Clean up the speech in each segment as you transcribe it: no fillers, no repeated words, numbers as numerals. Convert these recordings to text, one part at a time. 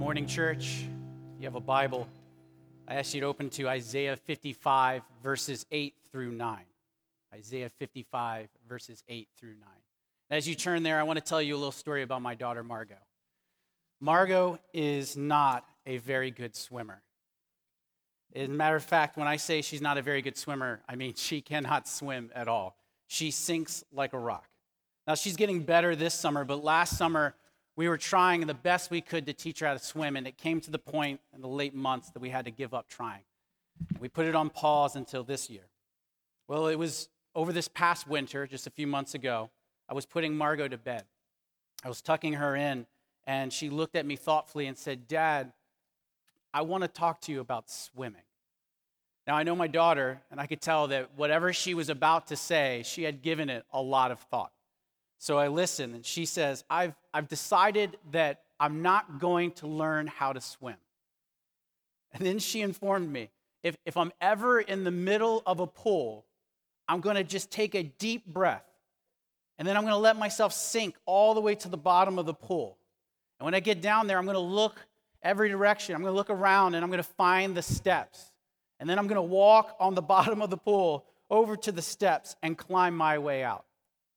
Morning, church. If you have a Bible, I ask you to open to Isaiah 55, verses 8 through 9. Isaiah 55, verses 8 through 9. As you turn there, I want to tell you a little story about my daughter, Margot. Margot is not a very good swimmer. As a matter of fact, when I say she's not a very good swimmer, I mean she cannot swim at all. She sinks like a rock. Now, she's getting better this summer, but last summer, we were trying the best we could to teach her how to swim, and it came to the point in the late months that we had to give up trying. We put it on pause until this year. Well, it was over this past winter, just a few months ago, I was putting Margot to bed. I was tucking her in, and she looked at me thoughtfully and said, "Dad, I want to talk to you about swimming." Now, I know my daughter, and I could tell that whatever she was about to say, she had given it a lot of thought. So I listened, and she says, I've decided that I'm not going to learn how to swim. And then she informed me, if I'm ever in the middle of a pool, I'm going to just take a deep breath, and then I'm going to let myself sink all the way to the bottom of the pool. And when I get down there, I'm going to look every direction. I'm going to look around, and I'm going to find the steps. And then I'm going to walk on the bottom of the pool over to the steps and climb my way out.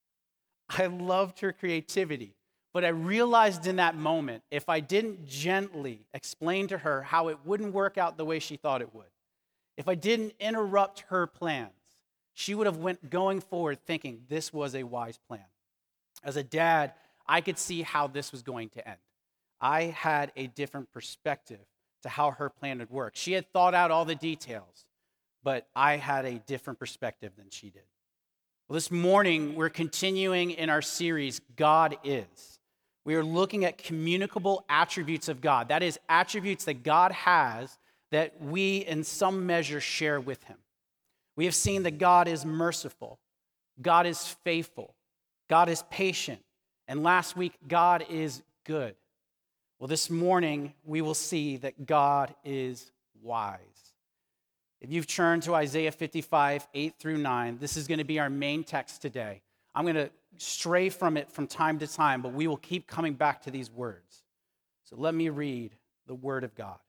I loved her creativity, but I realized in that moment, if I didn't gently explain to her how it wouldn't work out the way she thought it would, if I didn't interrupt her plans, she would have went going forward thinking this was a wise plan. As a dad, I could see how this was going to end. I had a different perspective to how her plan would work. She had thought out all the details, but I had a different perspective than she did. Well, this morning, we're continuing in our series, God Is. We are looking at communicable attributes of God. That is, attributes that God has that we, in some measure, share with him. We have seen that God is merciful, God is faithful, God is patient, and last week, God is good. Well, this morning, we will see that God is wise. If you've turned to Isaiah 55, 8 through 9, this is going to be our main text today. I'm going to stray from it from time to time, but we will keep coming back to these words. So let me read the word of God.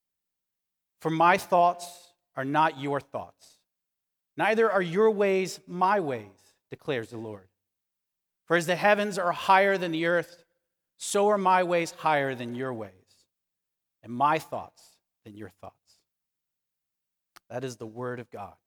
For my thoughts are not your thoughts, neither are your ways my ways, declares the Lord. For as the heavens are higher than the earth, so are my ways higher than your ways, and my thoughts than your thoughts. That is the word of God.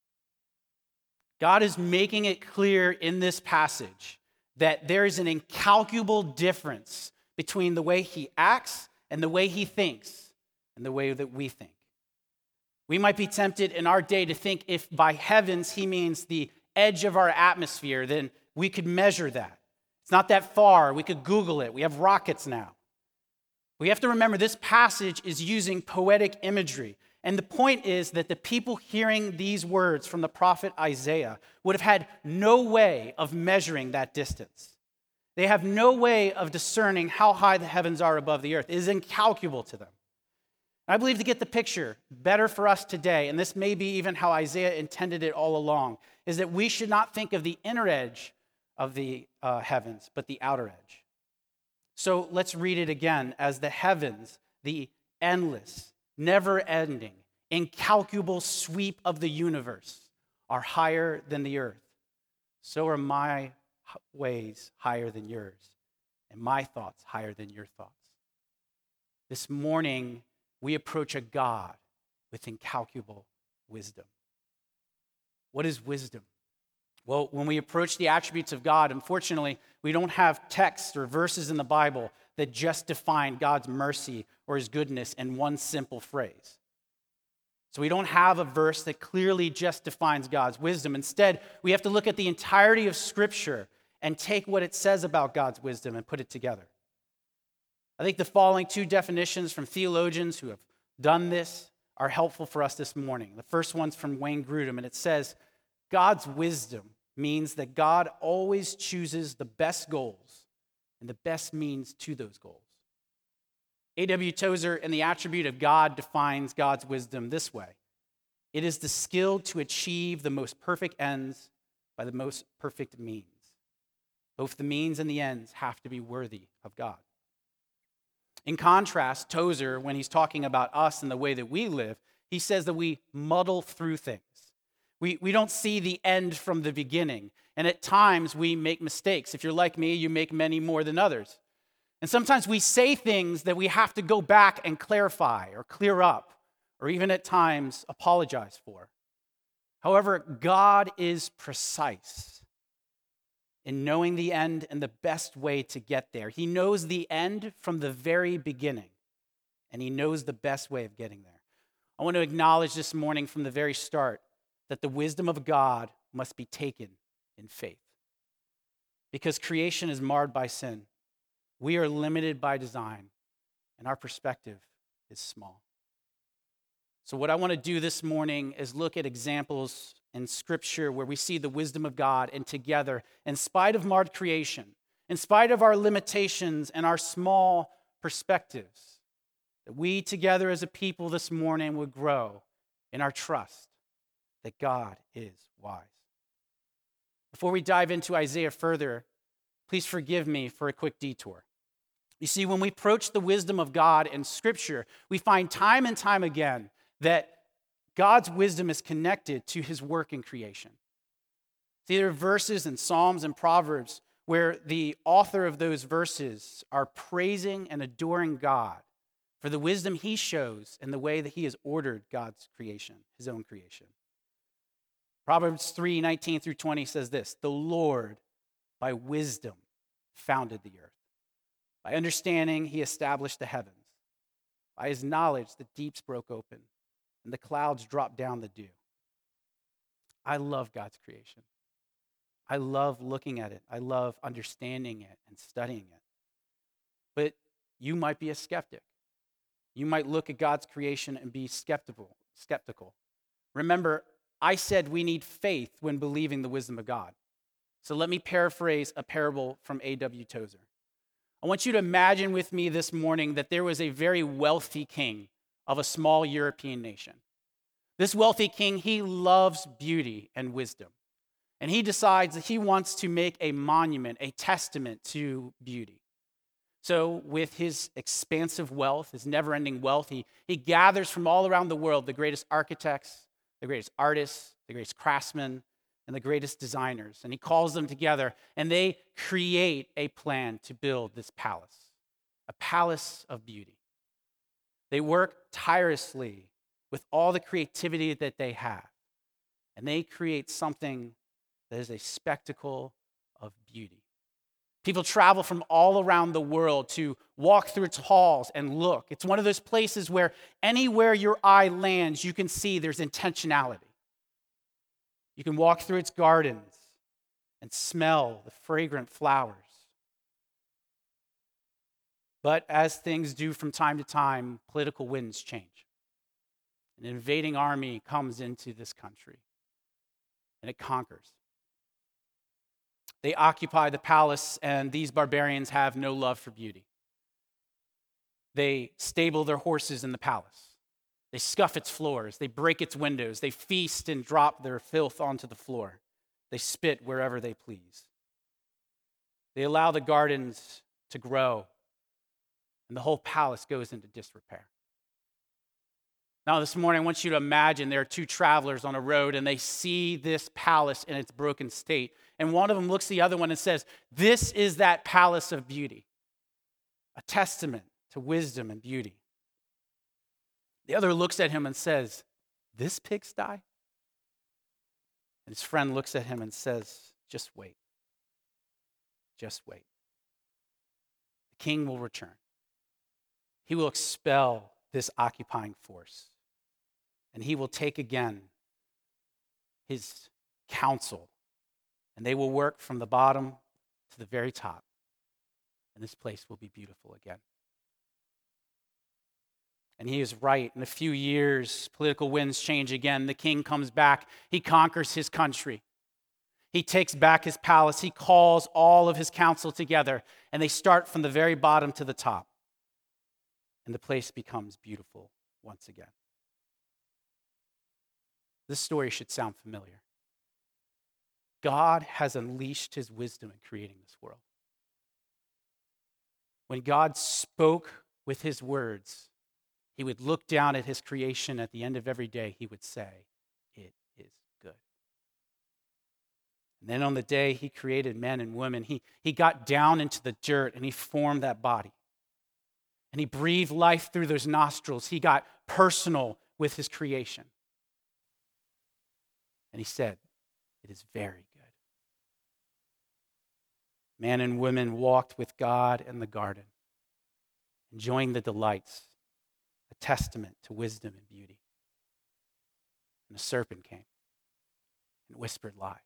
God is making it clear in this passage that there is an incalculable difference between the way he acts and the way he thinks and the way that we think. We might be tempted in our day to think if by heavens he means the edge of our atmosphere, then we could measure that. It's not that far. We could Google it. We have rockets now. We have to remember this passage is using poetic imagery. And the point is that the people hearing these words from the prophet Isaiah would have had no way of measuring that distance. They have no way of discerning how high the heavens are above the earth. It is incalculable to them. I believe to get the picture better for us today, and this may be even how Isaiah intended it all along, is that we should not think of the inner edge of the heavens, but the outer edge. So let's read it again. As the heavens, the endless, never-ending, incalculable sweep of the universe are higher than the earth, so are my ways higher than yours, and my thoughts higher than your thoughts. This morning, we approach a God with incalculable wisdom. What is wisdom? Well, when we approach the attributes of God, unfortunately, we don't have texts or verses in the Bible that just define God's mercy or his goodness in one simple phrase. So we don't have a verse that clearly just defines God's wisdom. Instead, we have to look at the entirety of Scripture and take what it says about God's wisdom and put it together. I think the following two definitions from theologians who have done this are helpful for us this morning. The first one's from Wayne Grudem, and it says, God's wisdom means that God always chooses the best goals and the best means to those goals. A.W. Tozer in The Attribute of God defines God's wisdom this way. It is the skill to achieve the most perfect ends by the most perfect means. Both the means and the ends have to be worthy of God. In contrast, Tozer, when he's talking about us and the way that we live, he says that we muddle through things. We don't see the end from the beginning. And at times we make mistakes. If you're like me, you make many more than others. And sometimes we say things that we have to go back and clarify or clear up, or even at times apologize for. However, God is precise in knowing the end and the best way to get there. He knows the end from the very beginning, and he knows the best way of getting there. I want to acknowledge this morning from the very start that the wisdom of God must be taken in faith. Because creation is marred by sin, we are limited by design, and our perspective is small. So what I want to do this morning is look at examples in Scripture where we see the wisdom of God, and together, in spite of marred creation, in spite of our limitations and our small perspectives, that we together as a people this morning would grow in our trust that God is wise. Before we dive into Isaiah further, please forgive me for a quick detour. You see, when we approach the wisdom of God in Scripture, we find time and time again that God's wisdom is connected to his work in creation. See, there are verses in Psalms and Proverbs where the author of those verses are praising and adoring God for the wisdom he shows in the way that he has ordered God's creation, his own creation. Proverbs 3:19 through 20 says this: "The Lord, by wisdom, founded the earth. By understanding, he established the heavens. By his knowledge, the deeps broke open, and the clouds dropped down the dew." I love God's creation. I love looking at it. I love understanding it and studying it. But you might be a skeptic. You might look at God's creation and be skeptical. Remember, I said we need faith when believing the wisdom of God. So let me paraphrase a parable from A.W. Tozer. I want you to imagine with me this morning that there was a very wealthy king of a small European nation. This wealthy king, he loves beauty and wisdom. And he decides that he wants to make a monument, a testament to beauty. So with his expansive wealth, his never-ending wealth, he gathers from all around the world the greatest architects, the greatest artists, the greatest craftsmen, and the greatest designers. And he calls them together, and they create a plan to build this palace, a palace of beauty. They work tirelessly with all the creativity that they have, and they create something that is a spectacle of beauty. People travel from all around the world to walk through its halls and look. It's one of those places where anywhere your eye lands, you can see there's intentionality. You can walk through its gardens and smell the fragrant flowers. But as things do from time to time, political winds change. An invading army comes into this country, and it conquers. They occupy the palace, and these barbarians have no love for beauty. They stable their horses in the palace. They scuff its floors. They break its windows. They feast and drop their filth onto the floor. They spit wherever they please. They allow the gardens to grow, and the whole palace goes into disrepair. Now, this morning, I want you to imagine there are two travelers on a road, and they see this palace in its broken state. And one of them looks at the other one and says, "This is that palace of beauty, a testament to wisdom and beauty." The other looks at him and says, "This pigsty?" And his friend looks at him and says, "Just wait. Just wait. The king will return. He will expel this occupying force. And he will take again his counsel, and they will work from the bottom to the very top, and this place will be beautiful again." And he is right. In a few years, political winds change again. The king comes back. He conquers his country. He takes back his palace. He calls all of his council together, and they start from the very bottom to the top. And the place becomes beautiful once again. This story should sound familiar. God has unleashed his wisdom in creating this world. When God spoke with his words, he would look down at his creation at the end of every day. He would say, "It is good." And then on the day he created men and women, he got down into the dirt and he formed that body. And he breathed life through those nostrils. He got personal with his creation. And he said, "It is very good." Man and women walked with God in the garden, enjoying the delights, a testament to wisdom and beauty. And the serpent came and whispered lies.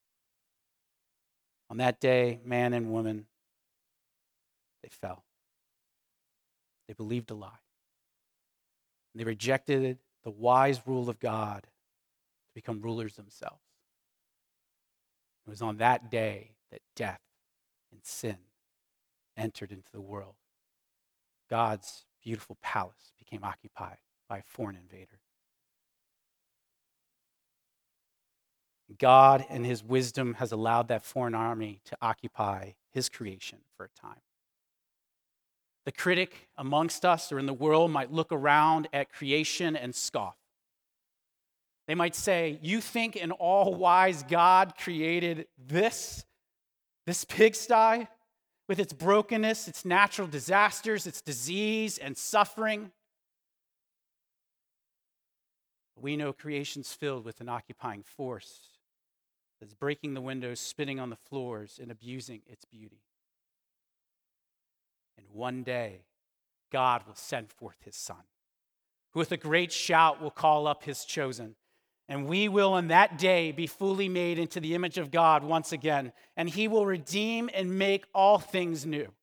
On that day, man and woman, they fell. They believed a lie. And they rejected the wise rule of God to become rulers themselves. It was on that day that death and sin entered into the world. God's beautiful palace became occupied by a foreign invader. God, in his wisdom, has allowed that foreign army to occupy his creation for a time. The critic amongst us or in the world might look around at creation and scoff. They might say, "You think an all-wise God created this pigsty with its brokenness, its natural disasters, its disease and suffering?" We know creation's filled with an occupying force that's breaking the windows, spitting on the floors, and abusing its beauty. And one day, God will send forth his Son, who with a great shout will call up his chosen. And we will on that day be fully made into the image of God once again. And he will redeem and make all things new.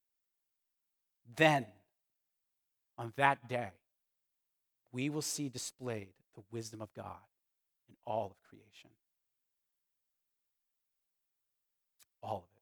Then, on that day, we will see displayed the wisdom of God in all of creation. All of it.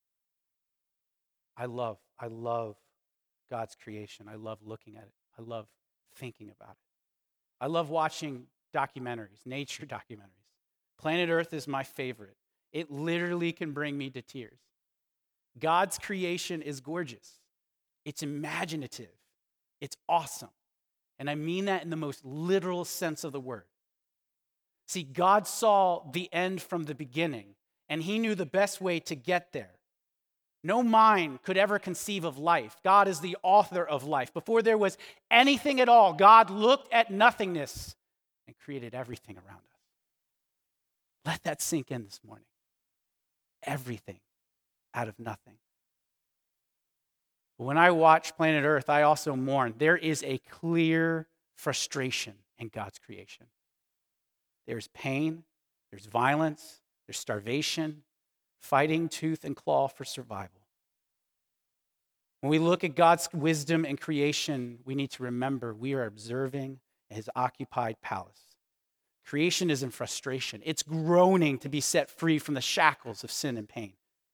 I love God's creation. I love looking at it. I love thinking about it. I love watching documentaries, nature documentaries. Planet Earth is my favorite. It literally can bring me to tears. God's creation is gorgeous. It's imaginative. It's awesome. And I mean that in the most literal sense of the word. See, God saw the end from the beginning, and he knew the best way to get there. No mind could ever conceive of life. God is the author of life. Before there was anything at all, God looked at nothingness and created everything around us. Let that sink in this morning. Everything out of nothing. But when I watch Planet Earth, I also mourn. There is a clear frustration in God's creation. There's pain, there's violence, there's starvation, fighting tooth and claw for survival. When we look at God's wisdom and creation, we need to remember we are observing his occupied palace. Creation is in frustration. It's groaning to be set free from the shackles of sin and pain.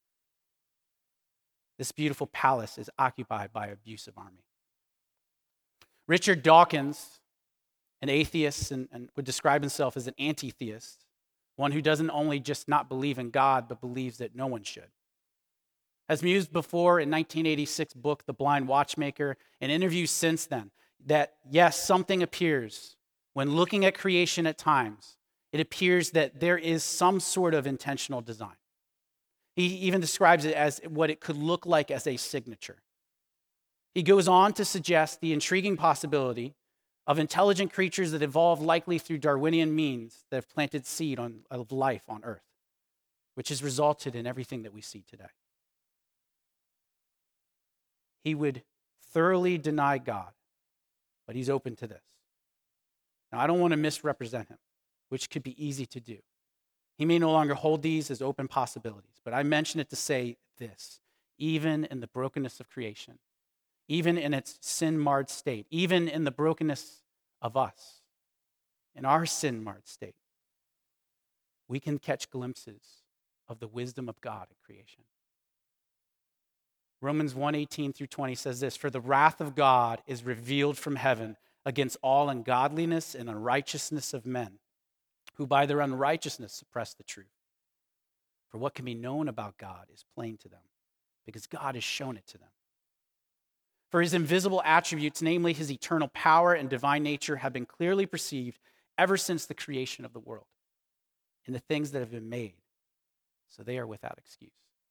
This beautiful palace is occupied by an abusive army. Richard Dawkins, an atheist and would describe himself as an anti-theist, one who doesn't only just not believe in God, but believes that no one should. Has mused before in 1986 book, The Blind Watchmaker, and interviews since then, that yes, something appears when looking at creation at times. It appears that there is some sort of intentional design. He even describes it as what it could look like as a signature. He goes on to suggest the intriguing possibility of intelligent creatures that evolved likely through Darwinian means that have planted seed of life on Earth, which has resulted in everything that we see today. He would thoroughly deny God, but he's open to this. Now, I don't want to misrepresent him, which could be easy to do. He may no longer hold these as open possibilities, but I mention it to say this: even in the brokenness of creation, even in its sin-marred state, even in the brokenness of us, in our sin-marred state, we can catch glimpses of the wisdom of God at creation. Romans 1:18 through 20 says this: "For the wrath of God is revealed from heaven against all ungodliness and unrighteousness of men, who by their unrighteousness suppress the truth. For what can be known about God is plain to them, because God has shown it to them. For his invisible attributes, namely his eternal power and divine nature, have been clearly perceived ever since the creation of the world in the things that have been made, so they are without excuse.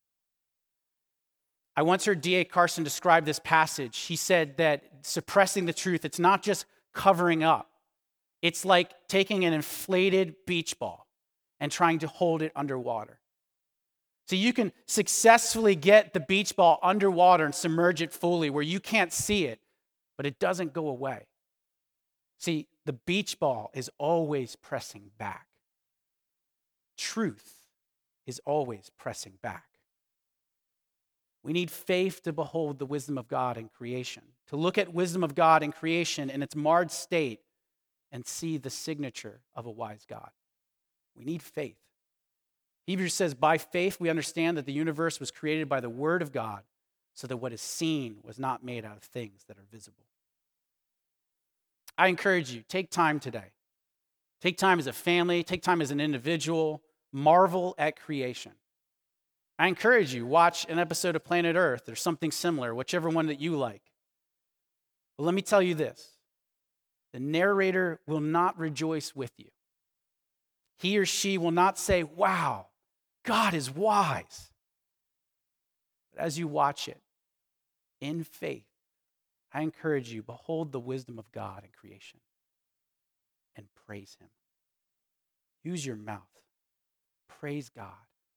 I once heard D.A. Carson describe this passage. He said that suppressing the truth, it's not just covering up. It's like taking an inflated beach ball and trying to hold it underwater. So you can successfully get the beach ball underwater and submerge it fully where you can't see it, but it doesn't go away. See, the beach ball is always pressing back. Truth is always pressing back. We need faith to behold the wisdom of God in creation, to look at wisdom of God in creation in its marred state and see the signature of a wise God. We need faith. Hebrews says, by faith we understand that the universe was created by the word of God, so that what is seen was not made out of things that are visible. I encourage you, take time today. Take time as a family, take time as an individual, marvel at creation. I encourage you, watch an episode of Planet Earth or something similar, whichever one that you like. But let me tell you this. The narrator will not rejoice with you. He or she will not say, wow, God is wise. But as you watch it, in faith, I encourage you, behold the wisdom of God in creation and praise him. Use your mouth. Praise God.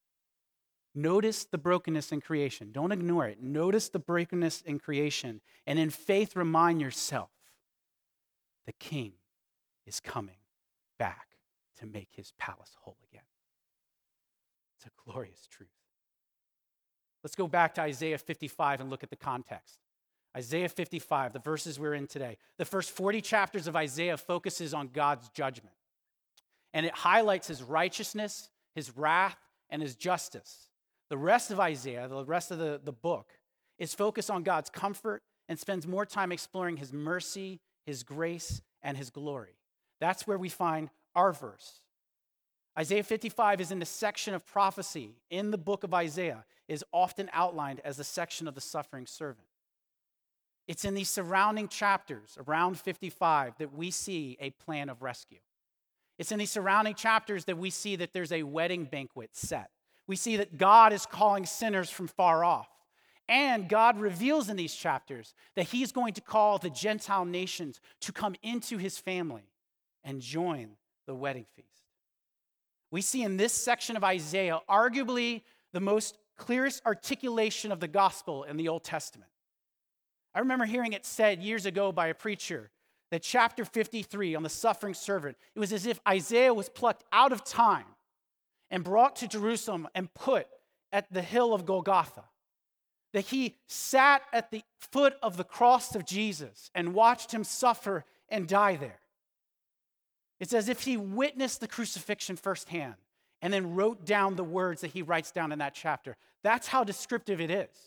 Notice the brokenness in creation. Don't ignore it. Notice the brokenness in creation. And in faith, remind yourself the king is coming back to make his palace whole again. It's a glorious truth. Let's go back to Isaiah 55 and look at the context. Isaiah 55, the verses we're in today. The first 40 chapters of Isaiah focuses on God's judgment. And it highlights his righteousness, his wrath, and his justice. The rest of Isaiah, the rest of the book, is focused on God's comfort and spends more time exploring his mercy, his grace, and his glory. That's where we find our verse. Isaiah 55 is in the section of prophecy in the book of Isaiah, is often outlined as the section of the suffering servant. It's in these surrounding chapters, around 55, that we see a plan of rescue. It's in these surrounding chapters that we see that there's a wedding banquet set. We see that God is calling sinners from far off. And God reveals in these chapters that he's going to call the Gentile nations to come into his family and join the wedding feast. We see in this section of Isaiah arguably the most clearest articulation of the gospel in the Old Testament. I remember hearing it said years ago by a preacher that chapter 53 on the suffering servant, it was as if Isaiah was plucked out of time and brought to Jerusalem and put at the hill of Golgotha. That he sat at the foot of the cross of Jesus and watched him suffer and die there. It's as if he witnessed the crucifixion firsthand and then wrote down the words that he writes down in that chapter. That's how descriptive it is.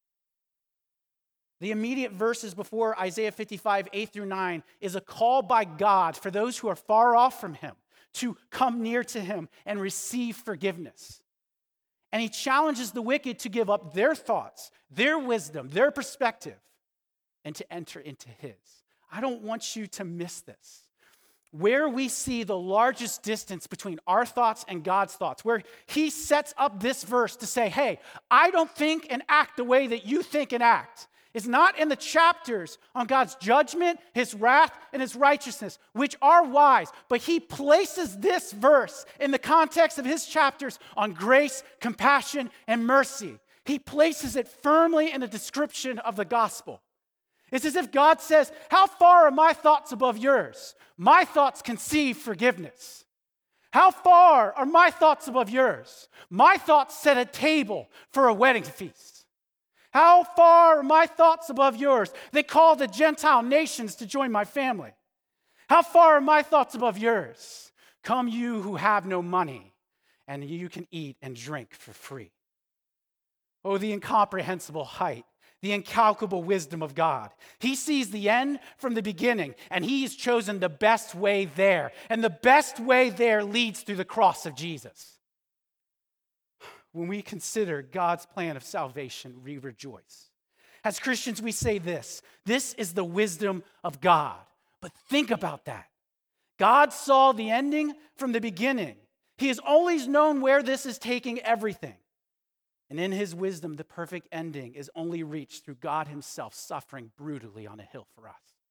The immediate verses before Isaiah 55, 8 through 9, is a call by God for those who are far off from him to come near to him and receive forgiveness. And he challenges the wicked to give up their thoughts, their wisdom, their perspective, and to enter into his. I don't want you to miss this. Where we see the largest distance between our thoughts and God's thoughts, where he sets up this verse to say, hey, I don't think and act the way that you think and act. It's not in the chapters on God's judgment, his wrath, and his righteousness, which are wise, but he places this verse in the context of his chapters on grace, compassion, and mercy. He places it firmly in the description of the gospel. It's as if God says, how far are my thoughts above yours? My thoughts conceive forgiveness. How far are my thoughts above yours? My thoughts set a table for a wedding feast. How far are my thoughts above yours? They call the Gentile nations to join my family. How far are my thoughts above yours? Come you who have no money, and you can eat and drink for free. Oh, the incomprehensible height, the incalculable wisdom of God. He sees the end from the beginning, and he's chosen the best way there. And the best way there leads through the cross of Jesus. When we consider God's plan of salvation, we rejoice. As Christians, we say this. This is the wisdom of God. But think about that. God saw the ending from the beginning. He has always known where this is taking everything. And in his wisdom, the perfect ending is only reached through God himself suffering brutally on a hill for us.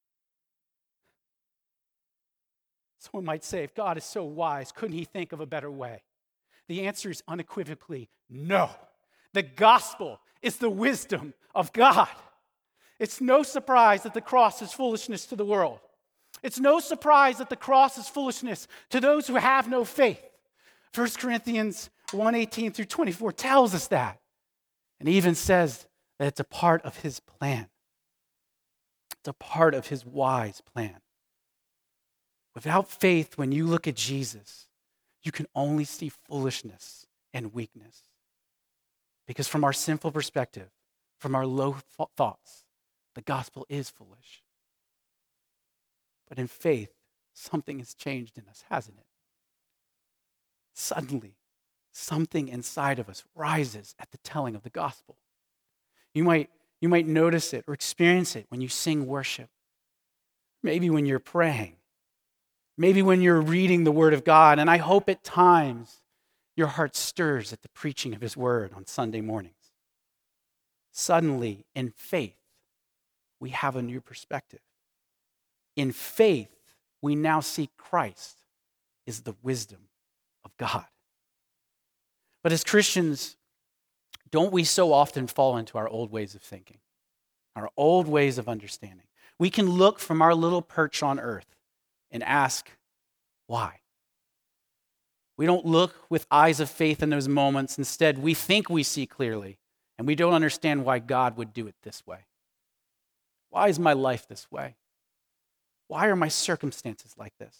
Someone might say, if God is so wise, couldn't he think of a better way? The answer is unequivocally no. The gospel is the wisdom of God. It's no surprise that the cross is foolishness to the world. It's no surprise that the cross is foolishness to those who have no faith. 1 Corinthians 1:18 through 24 tells us that. And even says that it's a part of his plan. It's a part of his wise plan. Without faith, when you look at Jesus, you can only see foolishness and weakness. Because from our sinful perspective, from our low thoughts, the gospel is foolish. But in faith, something has changed in us, hasn't it? Suddenly, something inside of us rises at the telling of the gospel. You might notice it or experience it when you sing worship. Maybe when you're praying. Maybe when you're reading the Word of God. And I hope at times your heart stirs at the preaching of his Word on Sunday mornings. Suddenly, in faith, we have a new perspective. In faith, we now see Christ is the wisdom of God. But as Christians, don't we so often fall into our old ways of thinking, our old ways of understanding? We can look from our little perch on earth and ask, why? We don't look with eyes of faith in those moments. Instead, we think we see clearly, and we don't understand why God would do it this way. Why is my life this way? Why are my circumstances like this?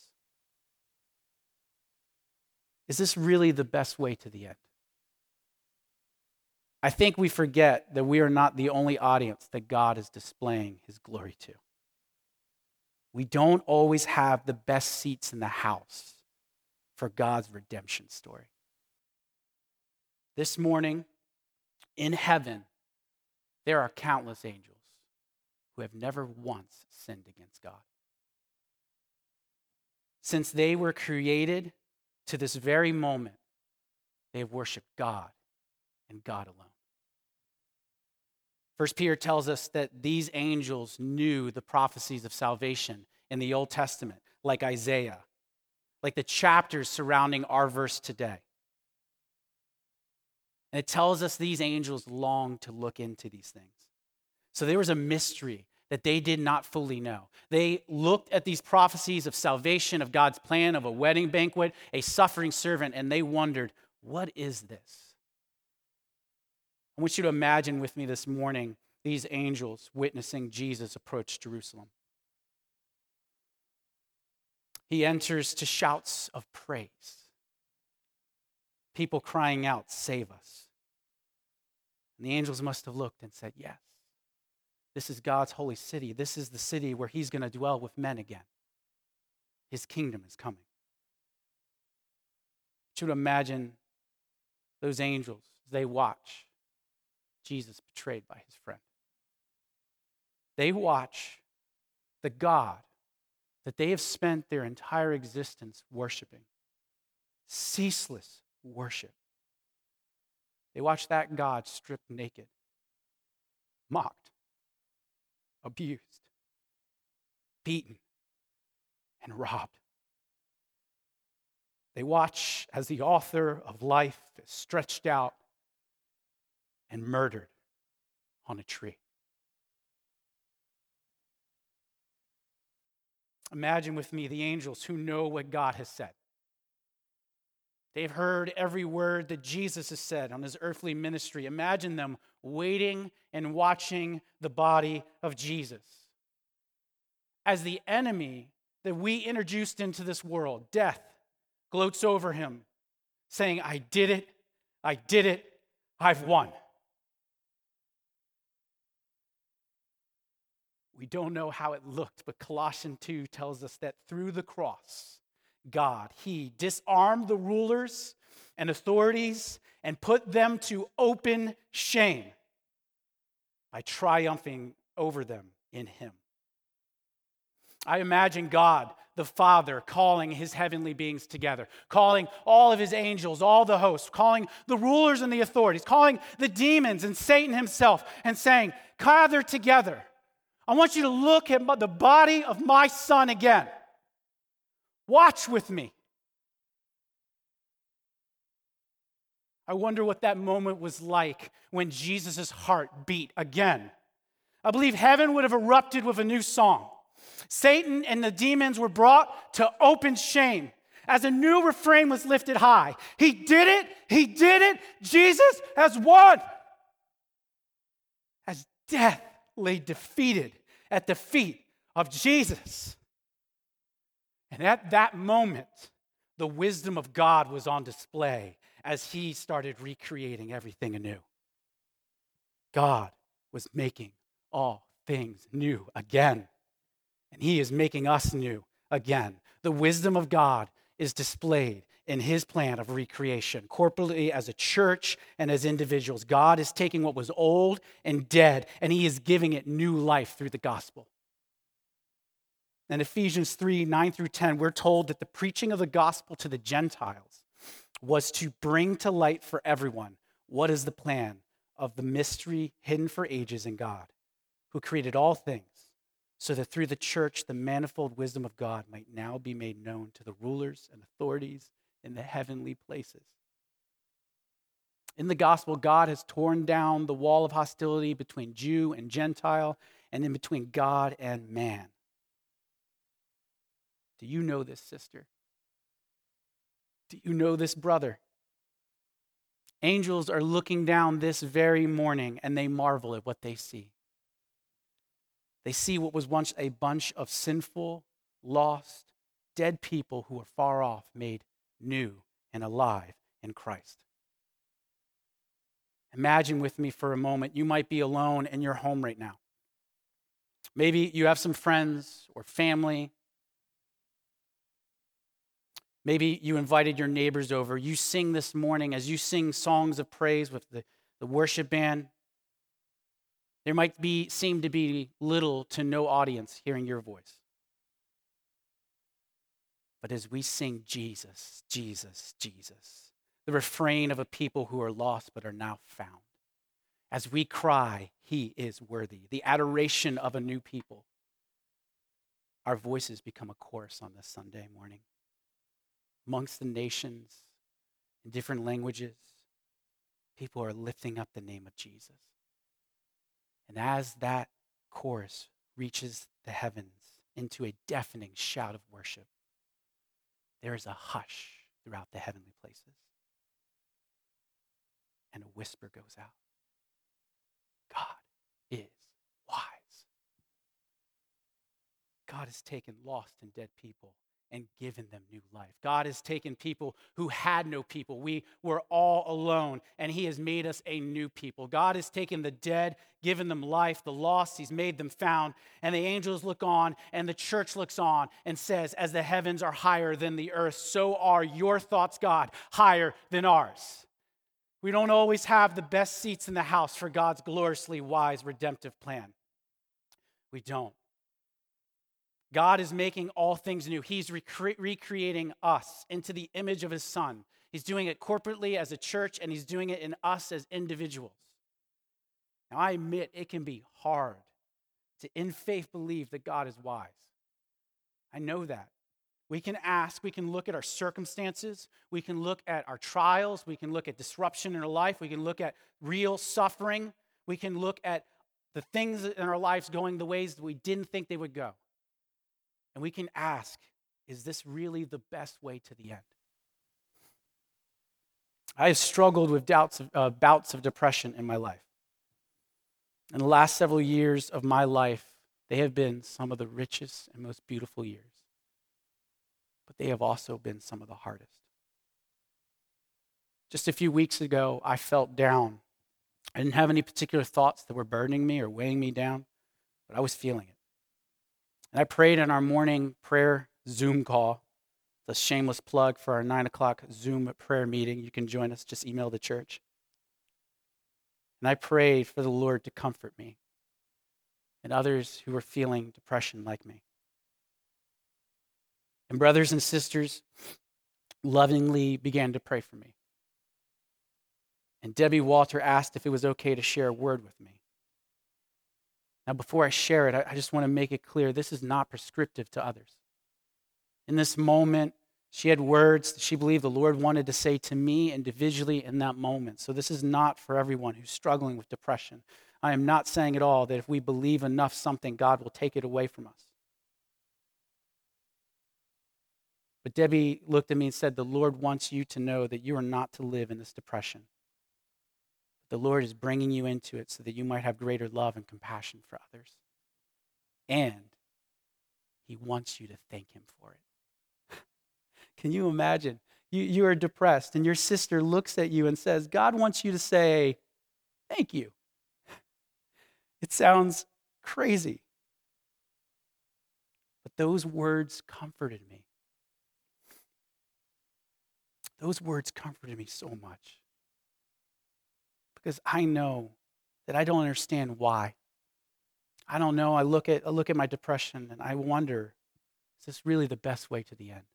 Is this really the best way to the end? I think we forget that we are not the only audience that God is displaying his glory to. We don't always have the best seats in the house for God's redemption story. This morning, in heaven, there are countless angels who have never once sinned against God. Since they were created to this very moment, they have worshiped God and God alone. 1 Peter tells us that these angels knew the prophecies of salvation in the Old Testament, like Isaiah, like the chapters surrounding our verse today. And it tells us these angels longed to look into these things. So there was a mystery that they did not fully know. They looked at these prophecies of salvation, of God's plan, of a wedding banquet, a suffering servant, and they wondered, what is this? I want you to imagine with me this morning these angels witnessing Jesus approach Jerusalem. He enters to shouts of praise. People crying out, "Save us." And the angels must have looked and said, yes, this is God's holy city. This is the city where he's going to dwell with men again. His kingdom is coming. You should imagine those angels as they watch Jesus betrayed by his friend. They watch the God that they have spent their entire existence worshiping. Ceaseless worship. They watch that God stripped naked, mocked, abused, beaten, and robbed. They watch as the author of life is stretched out and murdered on a tree. Imagine with me the angels who know what God has said. They've heard every word that Jesus has said on his earthly ministry. Imagine them waiting and watching the body of Jesus. As the enemy that we introduced into this world, death, gloats over him, saying, I did it, I've won. We don't know how it looked, but Colossians 2 tells us that through the cross, God, he disarmed the rulers and authorities and put them to open shame by triumphing over them in him. I imagine God, the Father, calling his heavenly beings together, calling all of his angels, all the hosts, calling the rulers and the authorities, calling the demons and Satan himself, and saying, gather together. I want you to look at the body of my Son again. Watch with me. I wonder what that moment was like when Jesus' heart beat again. I believe heaven would have erupted with a new song. Satan and the demons were brought to open shame as a new refrain was lifted high. He did it. He did it. Jesus has won. As death lay defeated at the feet of Jesus. And at that moment, the wisdom of God was on display as he started recreating everything anew. God was making all things new again. And he is making us new again. The wisdom of God is displayed in his plan of recreation, corporately as a church and as individuals. God is taking what was old and dead, and he is giving it new life through the gospel. In Ephesians 3, 9 through 10, we're told that the preaching of the gospel to the Gentiles was to bring to light for everyone what is the plan of the mystery hidden for ages in God, who created all things, so that through the church the manifold wisdom of God might now be made known to the rulers and authorities in the heavenly places. In the gospel, God has torn down the wall of hostility between Jew and Gentile and in between God and man. Do you know this, sister? Do you know this, brother? Angels are looking down this very morning and they marvel at what they see. They see what was once a bunch of sinful, lost, dead people who are far off, made new and alive in Christ. Imagine with me for a moment, you might be alone in your home right now. Maybe you have some friends or family. Maybe you invited your neighbors over. You sing this morning as you sing songs of praise with the worship band. There might seem to be little to no audience hearing your voice. But as we sing Jesus, Jesus, Jesus, the refrain of a people who are lost but are now found, as we cry, he is worthy, the adoration of a new people, our voices become a chorus on this Sunday morning. Amongst the nations, in different languages, people are lifting up the name of Jesus. And as that chorus reaches the heavens into a deafening shout of worship, there is a hush throughout the heavenly places. And a whisper goes out. God is wise. God has taken lost and dead people and given them new life. God has taken people who had no people. We were all alone, and he has made us a new people. God has taken the dead, given them life, the lost, he's made them found, and the angels look on, and the church looks on and says, as the heavens are higher than the earth, so are your thoughts, God, higher than ours. We don't always have the best seats in the house for God's gloriously wise redemptive plan. We don't. God is making all things new. He's recreating us into the image of his Son. He's doing it corporately as a church, and he's doing it in us as individuals. Now, I admit it can be hard to, in faith, believe that God is wise. I know that. We can ask, we can look at our circumstances, we can look at our trials, we can look at disruption in our life, we can look at real suffering, we can look at the things in our lives going the ways that we didn't think they would go. And we can ask, is this really the best way to the end? I have struggled with bouts of depression in my life. In the last several years of my life, they have been some of the richest and most beautiful years. But they have also been some of the hardest. Just a few weeks ago, I felt down. I didn't have any particular thoughts that were burdening me or weighing me down, but I was feeling it. And I prayed in our morning prayer Zoom call. It's a shameless plug for our 9 o'clock Zoom prayer meeting. You can join us, just email the church. And I prayed for the Lord to comfort me and others who were feeling depression like me. And brothers and sisters lovingly began to pray for me. And Debbie Walter asked if it was okay to share a word with me. Now, before I share it, I just want to make it clear this is not prescriptive to others. In this moment, she had words that she believed the Lord wanted to say to me individually in that moment. So this is not for everyone who's struggling with depression. I am not saying at all that if we believe enough something, God will take it away from us. But Debbie looked at me and said, the Lord wants you to know that you are not to live in this depression. The Lord is bringing you into it so that you might have greater love and compassion for others. And he wants you to thank him for it. Can you imagine? You are depressed and your sister looks at you and says, God wants you to say, thank you. It sounds crazy. But those words comforted me. Those words comforted me so much. Because I know that I don't understand why. I don't know. I look at my depression and I wonder, is this really the best way to the end?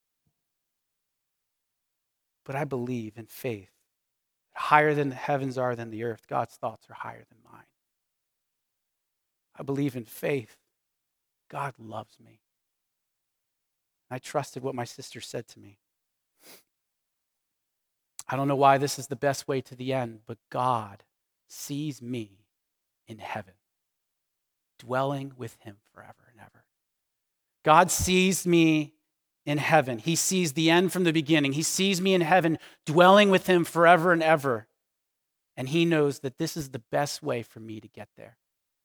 But I believe in faith. Higher than the heavens are than the earth, God's thoughts are higher than mine. I believe in faith. God loves me. I trusted what my sister said to me. I don't know why this is the best way to the end, but God sees me in heaven, dwelling with him forever and ever. God sees me in heaven. He sees the end from the beginning. He sees me in heaven, dwelling with him forever and ever. And he knows that this is the best way for me to get there.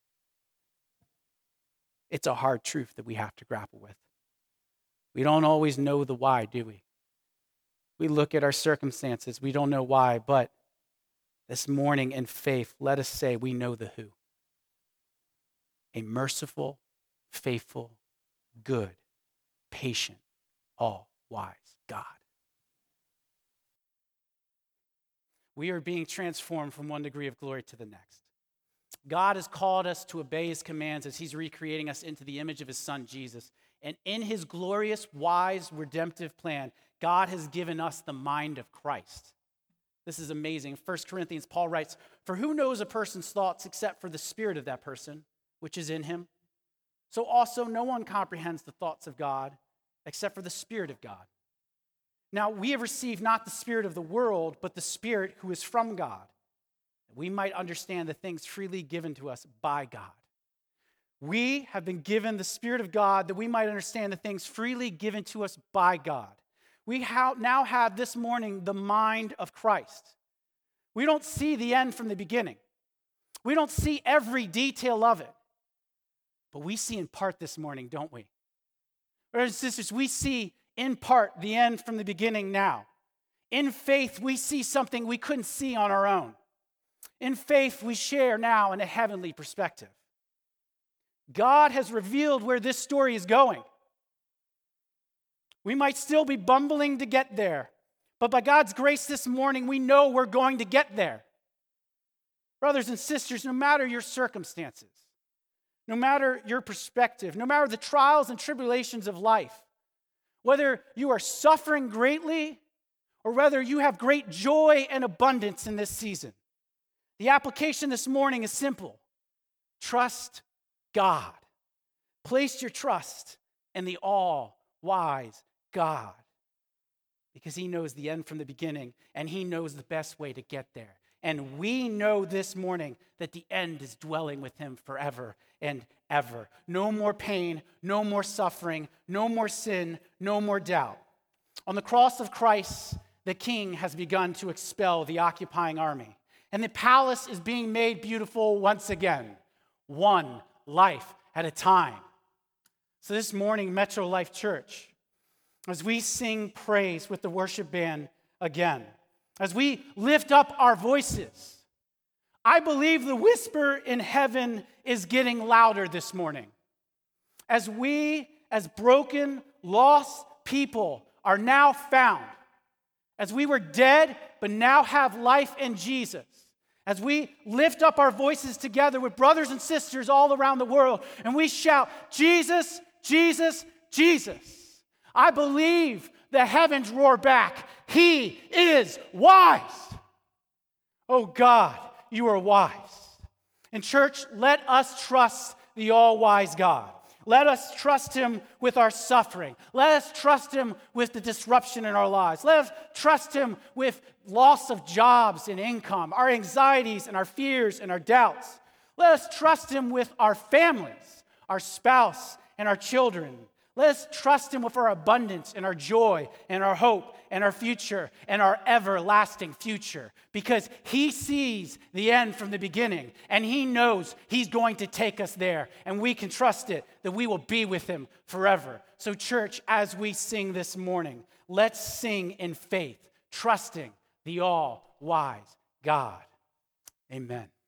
It's a hard truth that we have to grapple with. We don't always know the why, do we? We look at our circumstances. We don't know why, but this morning in faith, let us say we know the who. A merciful, faithful, good, patient, all-wise God. We are being transformed from one degree of glory to the next. God has called us to obey his commands as he's recreating us into the image of his son, Jesus. And in his glorious, wise, redemptive plan, God has given us the mind of Christ. This is amazing. 1 Corinthians, Paul writes, "For who knows a person's thoughts except for the spirit of that person, which is in him? So also no one comprehends the thoughts of God except for the Spirit of God. Now we have received not the spirit of the world, but the Spirit who is from God, that we might understand the things freely given to us by God." We have been given the Spirit of God that we might understand the things freely given to us by God. We now have this morning the mind of Christ. We don't see the end from the beginning. We don't see every detail of it. But we see in part this morning, don't we? Brothers and sisters, we see in part the end from the beginning now. In faith, we see something we couldn't see on our own. In faith, we share now in a heavenly perspective. God has revealed where this story is going. We might still be bumbling to get there, but by God's grace this morning, we know we're going to get there. Brothers and sisters, no matter your circumstances, no matter your perspective, no matter the trials and tribulations of life, whether you are suffering greatly or whether you have great joy and abundance in this season, the application this morning is simple. Trust God. Place your trust in the all-wise God, because he knows the end from the beginning and he knows the best way to get there. And we know this morning that the end is dwelling with him forever and ever. No more pain, no more suffering, no more sin, no more doubt. On the cross of Christ, the King has begun to expel the occupying army. And the palace is being made beautiful once again, one life at a time. So this morning, Metro Life Church, as we sing praise with the worship band again, as we lift up our voices, I believe the whisper in heaven is getting louder this morning. As we, as broken, lost people, are now found, as we were dead but now have life in Jesus, As we lift up our voices together with brothers and sisters all around the world and we shout, Jesus, Jesus, Jesus, I believe the heavens roar back. He is wise. Oh God, you are wise. And church, let us trust the all-wise God. Let us trust him with our suffering. Let us trust him with the disruption in our lives. Let us trust him with loss of jobs and income, our anxieties and our fears and our doubts. Let us trust him with our families, our spouse and our children. Let us trust him with our abundance and our joy and our hope and our future and our everlasting future, because he sees the end from the beginning and he knows he's going to take us there, and we can trust it that we will be with him forever. So church, as we sing this morning, let's sing in faith, trusting the all-wise God. Amen.